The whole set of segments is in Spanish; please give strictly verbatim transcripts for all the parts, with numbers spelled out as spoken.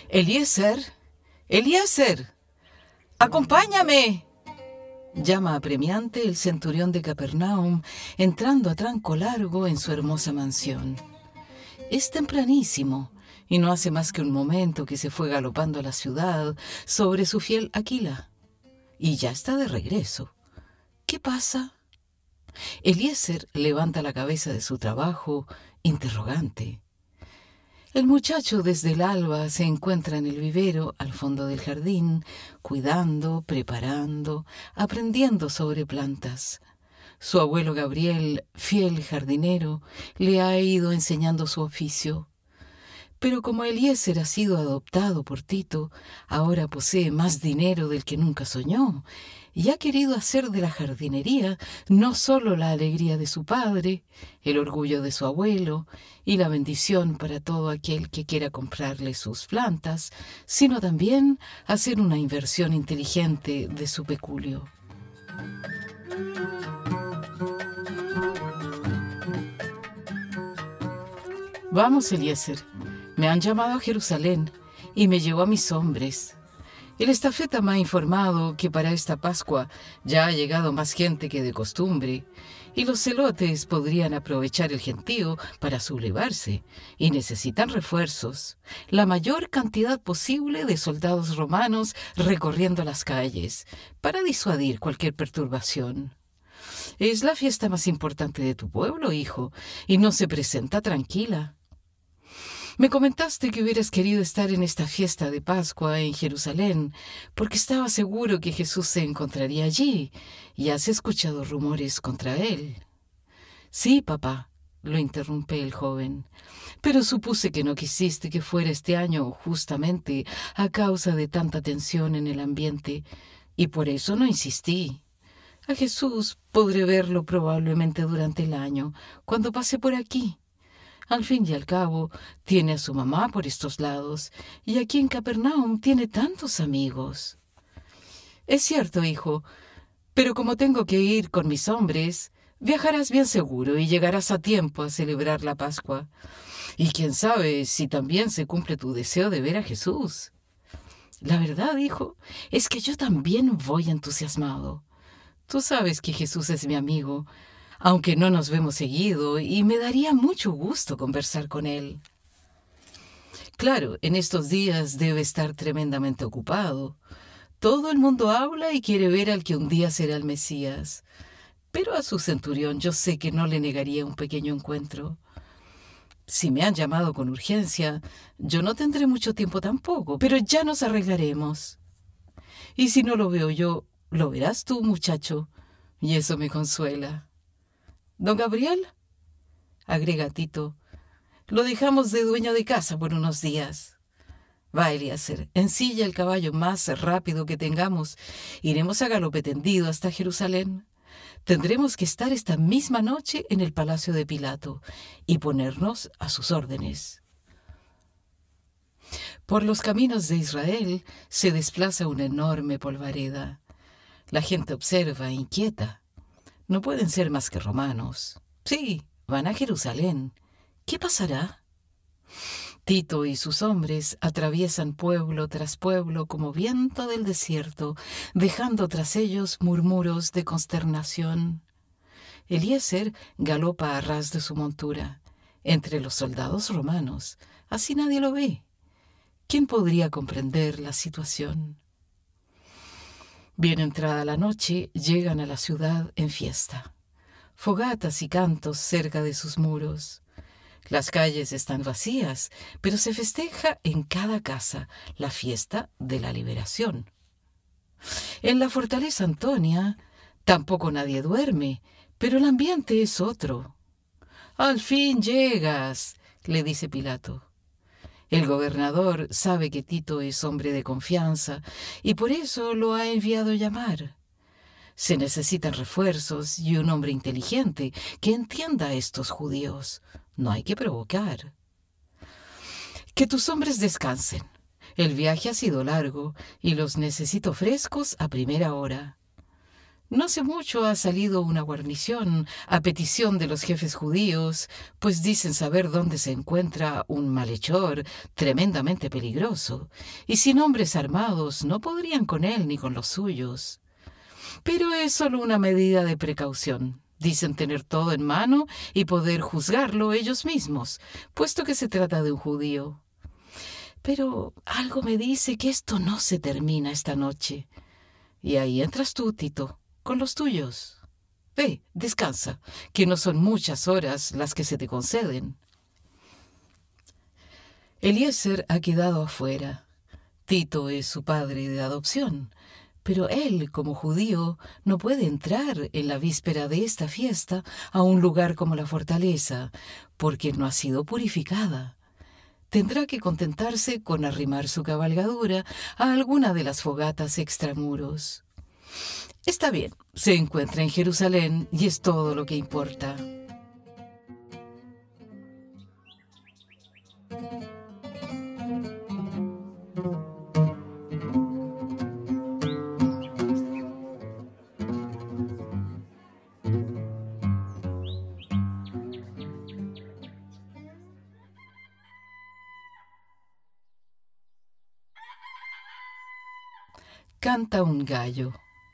Eliezer, Eliezer, acompáñame. Llama apremiante el centurión de Capernaum, entrando a tranco largo en su hermosa mansión. Es tempranísimo, y no hace más que un momento que se fue galopando a la ciudad sobre su fiel Aquila. Y ya está de regreso. ¿Qué pasa? Eliezer levanta la cabeza de su trabajo, interrogante. El muchacho desde el alba se encuentra en el vivero al fondo del jardín, cuidando, preparando, aprendiendo sobre plantas. Su abuelo Gabriel, fiel jardinero, le ha ido enseñando su oficio. Pero como Eliezer ha sido adoptado por Tito, ahora posee más dinero del que nunca soñó, y ha querido hacer de la jardinería no solo la alegría de su padre, el orgullo de su abuelo y la bendición para todo aquel que quiera comprarle sus plantas, sino también hacer una inversión inteligente de su peculio. Vamos, Eliezer. Me han llamado a Jerusalén y me llevó a mis hombres. El estafeta me ha informado que para esta Pascua ya ha llegado más gente que de costumbre, y los celotes podrían aprovechar el gentío para sublevarse, y necesitan refuerzos, la mayor cantidad posible de soldados romanos recorriendo las calles, para disuadir cualquier perturbación. Es la fiesta más importante de tu pueblo, hijo, y no se presenta tranquila. Me comentaste que hubieras querido estar en esta fiesta de Pascua en Jerusalén, porque estaba seguro que Jesús se encontraría allí, y has escuchado rumores contra él. Sí, papá, lo interrumpe el joven, pero supuse que no quisiste que fuera este año justamente a causa de tanta tensión en el ambiente, y por eso no insistí. A Jesús podré verlo probablemente durante el año, cuando pase por aquí. Al fin y al cabo, tiene a su mamá por estos lados, y aquí en Capernaum tiene tantos amigos. Es cierto, hijo, pero como tengo que ir con mis hombres, viajarás bien seguro y llegarás a tiempo a celebrar la Pascua. Y quién sabe si también se cumple tu deseo de ver a Jesús. La verdad, hijo, es que yo también voy entusiasmado. Tú sabes que Jesús es mi amigo, aunque no nos vemos seguido, y me daría mucho gusto conversar con él. Claro, en estos días debe estar tremendamente ocupado. Todo el mundo habla y quiere ver al que un día será el Mesías. Pero a su centurión yo sé que no le negaría un pequeño encuentro. Si me han llamado con urgencia, yo no tendré mucho tiempo tampoco, pero ya nos arreglaremos. Y si no lo veo yo, lo verás tú, muchacho, y eso me consuela. ¿Don Gabriel? Agrega Tito. Lo dejamos de dueño de casa por unos días. Va, Eliezer, ensilla el caballo más rápido que tengamos. Iremos a galope tendido hasta Jerusalén. Tendremos que estar esta misma noche en el palacio de Pilato y ponernos a sus órdenes. Por los caminos de Israel se desplaza una enorme polvareda. La gente observa, inquieta. No pueden ser más que romanos. Sí, van a Jerusalén. ¿Qué pasará? Tito y sus hombres atraviesan pueblo tras pueblo como viento del desierto, dejando tras ellos murmuros de consternación. Eliezer galopa a ras de su montura, entre los soldados romanos. Así nadie lo ve. ¿Quién podría comprender la situación? Bien entrada la noche, llegan a la ciudad en fiesta. Fogatas y cantos cerca de sus muros. Las calles están vacías, pero se festeja en cada casa la fiesta de la liberación. En la fortaleza Antonia tampoco nadie duerme, pero el ambiente es otro. «Al fin llegas», le dice Pilato. El gobernador sabe que Tito es hombre de confianza y por eso lo ha enviado llamar. Se necesitan refuerzos y un hombre inteligente que entienda a estos judíos. No hay que provocar. Que tus hombres descansen. El viaje ha sido largo y los necesito frescos a primera hora. No hace mucho ha salido una guarnición a petición de los jefes judíos, pues dicen saber dónde se encuentra un malhechor tremendamente peligroso, y sin hombres armados no podrían con él ni con los suyos. Pero es solo una medida de precaución. Dicen tener todo en mano y poder juzgarlo ellos mismos, puesto que se trata de un judío. Pero algo me dice que esto no se termina esta noche. Y ahí entras tú, Tito, con los tuyos. Ve, descansa, que no son muchas horas las que se te conceden. Eliezer ha quedado afuera. Tito es su padre de adopción, pero él, como judío, no puede entrar en la víspera de esta fiesta a un lugar como la fortaleza, porque no ha sido purificada. Tendrá que contentarse con arrimar su cabalgadura a alguna de las fogatas extramuros. Está bien, se encuentra en Jerusalén y es todo lo que importa. Canta un gallo.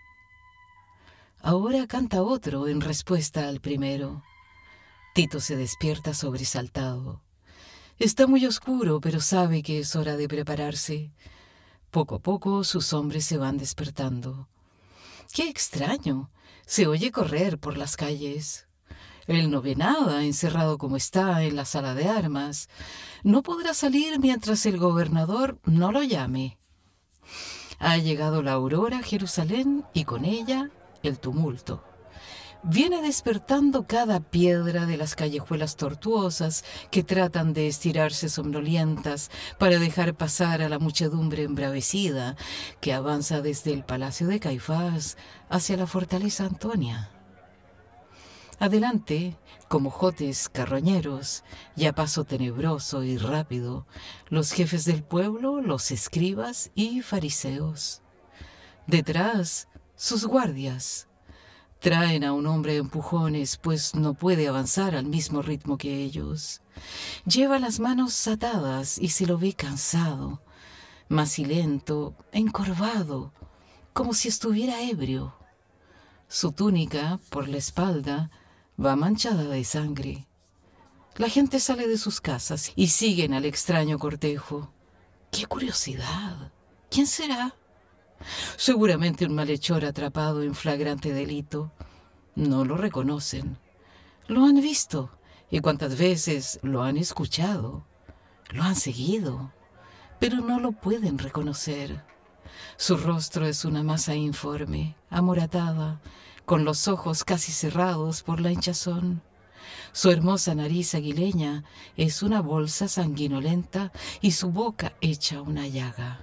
Ahora canta otro en respuesta al primero. Tito se despierta sobresaltado. Está muy oscuro, pero sabe que es hora de prepararse. Poco a poco sus hombres se van despertando. ¡Qué extraño! Se oye correr por las calles. Él no ve nada, encerrado como está en la sala de armas. No podrá salir mientras el gobernador no lo llame. Ha llegado la aurora a Jerusalén y con ella el tumulto. Viene despertando cada piedra de las callejuelas tortuosas que tratan de estirarse somnolientas para dejar pasar a la muchedumbre embravecida que avanza desde el palacio de Caifás hacia la fortaleza Antonia. Adelante, como jotes carroñeros, y a paso tenebroso y rápido, los jefes del pueblo, los escribas y fariseos. Detrás, sus guardias. Traen a un hombre a empujones, pues no puede avanzar al mismo ritmo que ellos. Lleva las manos atadas y se lo ve cansado, macilento, encorvado, como si estuviera ebrio. Su túnica, por la espalda, va manchada de sangre. La gente sale de sus casas y siguen al extraño cortejo. ¡Qué curiosidad! ¿Quién será? Seguramente un malhechor atrapado en flagrante delito. No lo reconocen. Lo han visto y cuántas veces lo han escuchado. Lo han seguido, pero no lo pueden reconocer. Su rostro es una masa informe, amoratada, con los ojos casi cerrados por la hinchazón. Su hermosa nariz aguileña es una bolsa sanguinolenta y su boca hecha una llaga.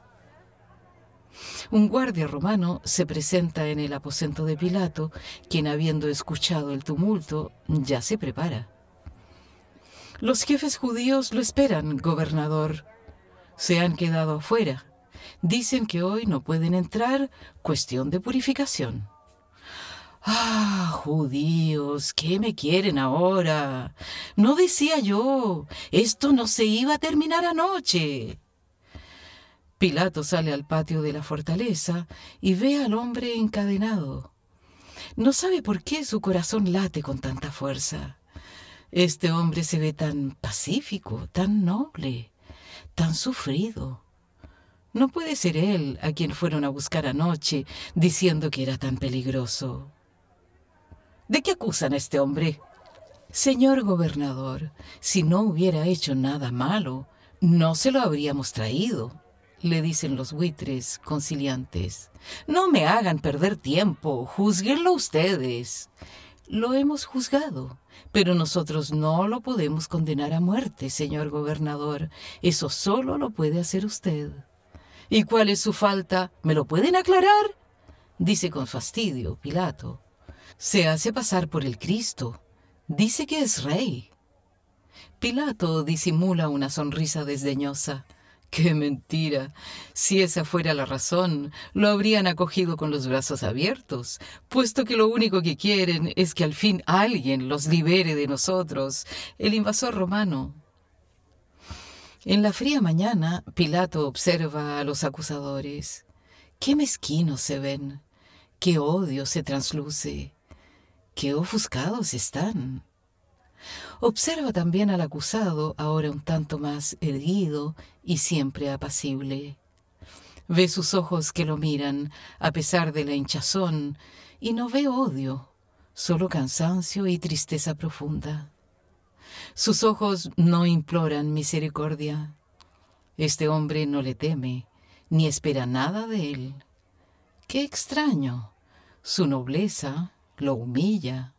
Un guardia romano se presenta en el aposento de Pilato, quien, habiendo escuchado el tumulto, ya se prepara. Los jefes judíos lo esperan, gobernador. Se han quedado afuera. Dicen que hoy no pueden entrar, cuestión de purificación. ¡Ah, judíos! ¿Qué me quieren ahora? No decía yo, esto no se iba a terminar anoche. Pilato sale al patio de la fortaleza y ve al hombre encadenado. No sabe por qué su corazón late con tanta fuerza. Este hombre se ve tan pacífico, tan noble, tan sufrido. No puede ser él a quien fueron a buscar anoche diciendo que era tan peligroso. ¿De qué acusan a este hombre? Señor gobernador, si no hubiera hecho nada malo, no se lo habríamos traído, le dicen los buitres conciliantes. No me hagan perder tiempo, júzguenlo ustedes. Lo hemos juzgado, pero nosotros no lo podemos condenar a muerte, señor gobernador. Eso solo lo puede hacer usted. ¿Y cuál es su falta? ¿Me lo pueden aclarar? Dice con fastidio Pilato. Se hace pasar por el Cristo. Dice que es rey. Pilato disimula una sonrisa desdeñosa. ¡Qué mentira! Si esa fuera la razón, lo habrían acogido con los brazos abiertos, puesto que lo único que quieren es que al fin alguien los libere de nosotros, el invasor romano. En la fría mañana, Pilato observa a los acusadores. ¡Qué mezquinos se ven! ¡Qué odio se trasluce! ¡Qué ofuscados están! Observa también al acusado, ahora un tanto más erguido y siempre apacible. Ve sus ojos que lo miran, a pesar de la hinchazón, y no ve odio, solo cansancio y tristeza profunda. Sus ojos no imploran misericordia. Este hombre no le teme, ni espera nada de él. ¡Qué extraño! Su nobleza lo humilla.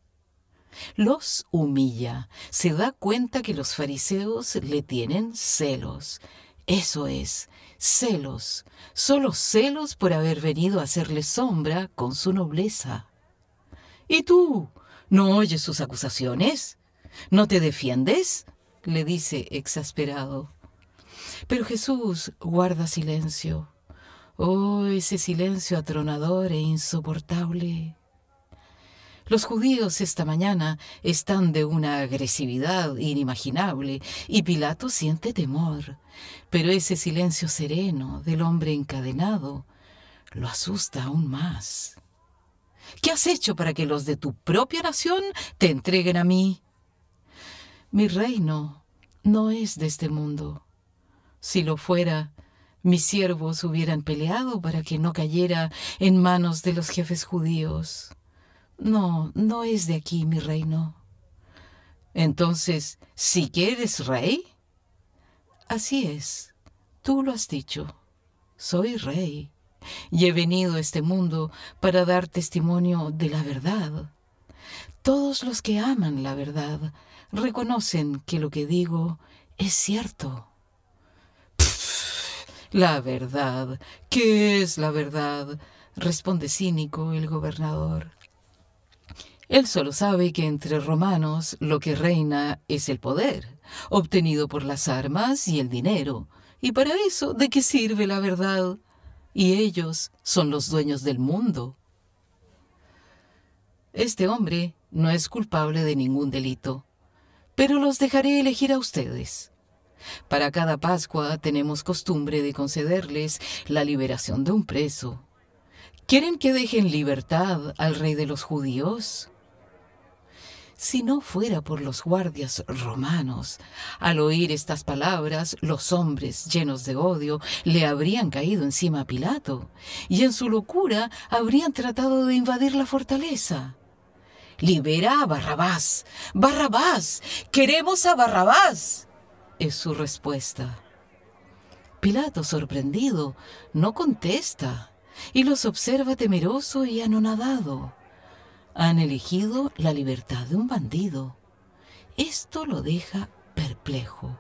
Los humilla. Se da cuenta que los fariseos le tienen celos. Eso es, celos. Solo celos por haber venido a hacerle sombra con su nobleza. ¿Y tú? ¿No oyes sus acusaciones? ¿No te defiendes?, le dice exasperado. Pero Jesús guarda silencio. Oh, ese silencio atronador e insoportable. Los judíos esta mañana están de una agresividad inimaginable y Pilato siente temor, pero ese silencio sereno del hombre encadenado lo asusta aún más. ¿Qué has hecho para que los de tu propia nación te entreguen a mí? Mi reino no es de este mundo. Si lo fuera, mis siervos hubieran peleado para que no cayera en manos de los jefes judíos. No, no es de aquí mi reino. Entonces, ¿sí que eres rey? Así es, tú lo has dicho. Soy rey y he venido a este mundo para dar testimonio de la verdad. Todos los que aman la verdad reconocen que lo que digo es cierto. Pff, la verdad. ¿Qué es la verdad?, responde cínico el gobernador. Él solo sabe que entre romanos lo que reina es el poder, obtenido por las armas y el dinero. Y para eso, ¿de qué sirve la verdad? Y ellos son los dueños del mundo. Este hombre no es culpable de ningún delito, pero los dejaré elegir a ustedes. Para cada Pascua tenemos costumbre de concederles la liberación de un preso. ¿Quieren que deje en libertad al rey de los judíos? Si no fuera por los guardias romanos, al oír estas palabras, los hombres llenos de odio le habrían caído encima a Pilato, y en su locura habrían tratado de invadir la fortaleza. «¡Libera a Barrabás! ¡Barrabás! ¡Queremos a Barrabás!», es su respuesta. Pilato, sorprendido, no contesta y los observa temeroso y anonadado. Han elegido la libertad de un bandido. Esto lo deja perplejo.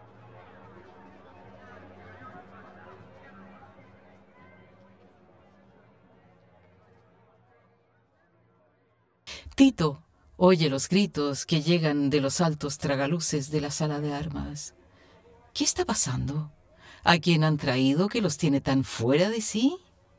Tito oye los gritos que llegan de los altos tragaluces de la sala de armas. ¿Qué está pasando? ¿A quién han traído que los tiene tan fuera de sí?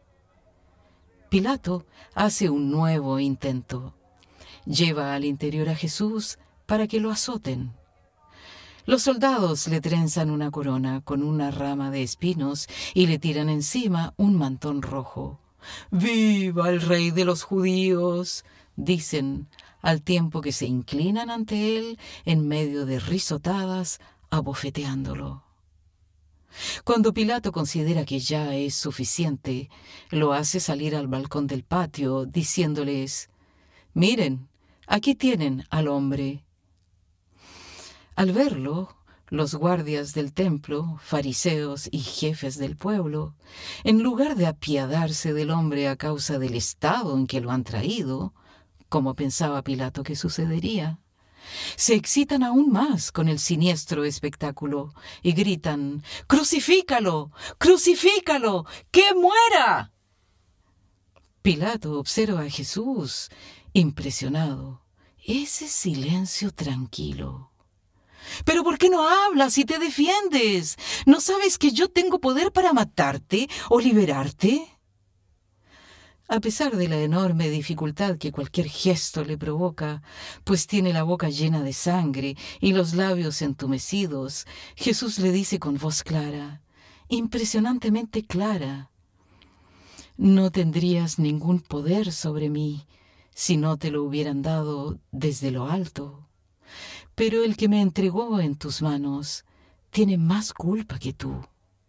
Pilato hace un nuevo intento. Lleva al interior a Jesús para que lo azoten. Los soldados le trenzan una corona con una rama de espinos y le tiran encima un mantón rojo. «¡Viva el rey de los judíos!», dicen, al tiempo que se inclinan ante él en medio de risotadas, abofeteándolo. Cuando Pilato considera que ya es suficiente, lo hace salir al balcón del patio, diciéndoles: «Miren, aquí tienen al hombre». Al verlo, los guardias del templo, fariseos y jefes del pueblo, en lugar de apiadarse del hombre a causa del estado en que lo han traído, como pensaba Pilato que sucedería, se excitan aún más con el siniestro espectáculo y gritan: «¡Crucifícalo! ¡Crucifícalo! ¡Que muera!». Pilato observa a Jesús, impresionado. Ese silencio tranquilo. ¿Pero por qué no hablas y te defiendes? ¿No sabes que yo tengo poder para matarte o liberarte? A pesar de la enorme dificultad que cualquier gesto le provoca, pues tiene la boca llena de sangre y los labios entumecidos, Jesús le dice con voz clara, impresionantemente clara: no tendrías ningún poder sobre mí si no te lo hubieran dado desde lo alto. Pero el que me entregó en tus manos tiene más culpa que tú.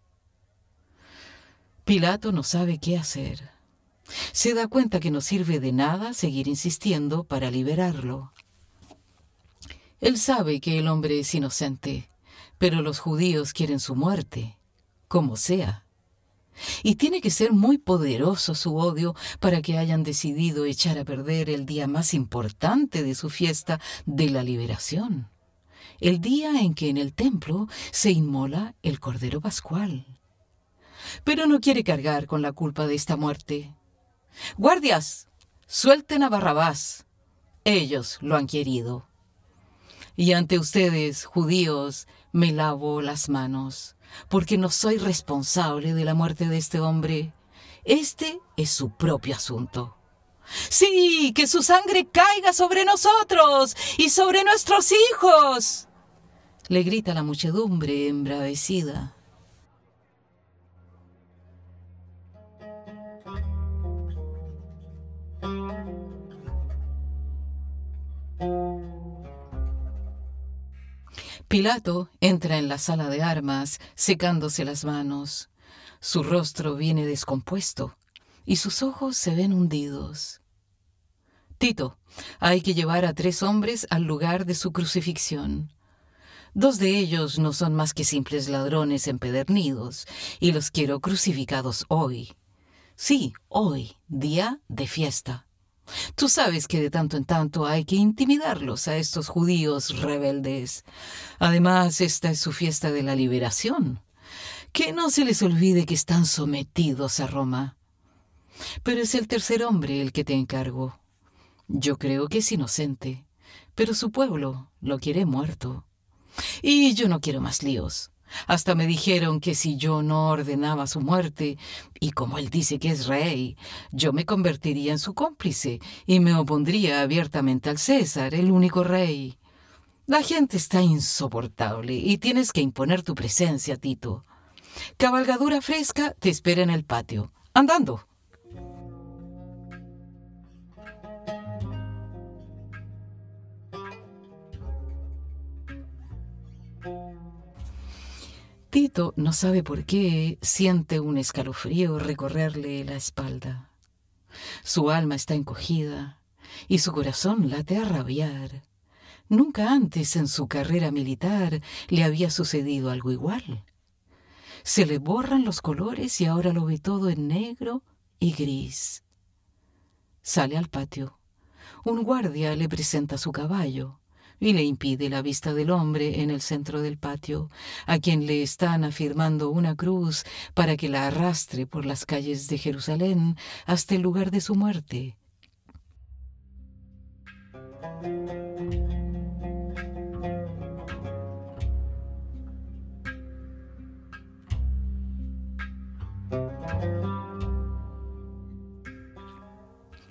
Pilato no sabe qué hacer. Se da cuenta que no sirve de nada seguir insistiendo para liberarlo. Él sabe que el hombre es inocente, pero los judíos quieren su muerte, como sea. Y tiene que ser muy poderoso su odio para que hayan decidido echar a perder el día más importante de su fiesta de la liberación, el día en que en el templo se inmola el Cordero Pascual. Pero no quiere cargar con la culpa de esta muerte. ¡Guardias! ¡Suelten a Barrabás! Ellos lo han querido. Y ante ustedes, judíos, me lavo las manos, porque no soy responsable de la muerte de este hombre. Este es su propio asunto. ¡Sí! ¡Que su sangre caiga sobre nosotros y sobre nuestros hijos!, le grita la muchedumbre embravecida. Pilato entra en la sala de armas, secándose las manos. Su rostro viene descompuesto y sus ojos se ven hundidos. Tito, hay que llevar a tres hombres al lugar de su crucifixión. Dos de ellos no son más que simples ladrones empedernidos, y los quiero crucificados hoy. Sí, hoy, día de fiesta. Tú sabes que de tanto en tanto hay que intimidarlos a estos judíos rebeldes. Además, esta es su fiesta de la liberación. Que no se les olvide que están sometidos a Roma. Pero es el tercer hombre el que te encargo. Yo creo que es inocente, pero su pueblo lo quiere muerto. Y yo no quiero más líos. Hasta me dijeron que si yo no ordenaba su muerte, y como él dice que es rey, yo me convertiría en su cómplice y me opondría abiertamente al César, el único rey. La gente está insoportable y tienes que imponer tu presencia, Tito. Cabalgadura fresca te espera en el patio. Andando. Tito no sabe por qué siente un escalofrío recorrerle la espalda. Su alma está encogida y su corazón late a rabiar. Nunca antes en su carrera militar le había sucedido algo igual. Se le borran los colores y ahora lo ve todo en negro y gris. Sale al patio. Un guardia le presenta su caballo y le impide la vista del hombre en el centro del patio, a quien le están afirmando una cruz para que la arrastre por las calles de Jerusalén hasta el lugar de su muerte.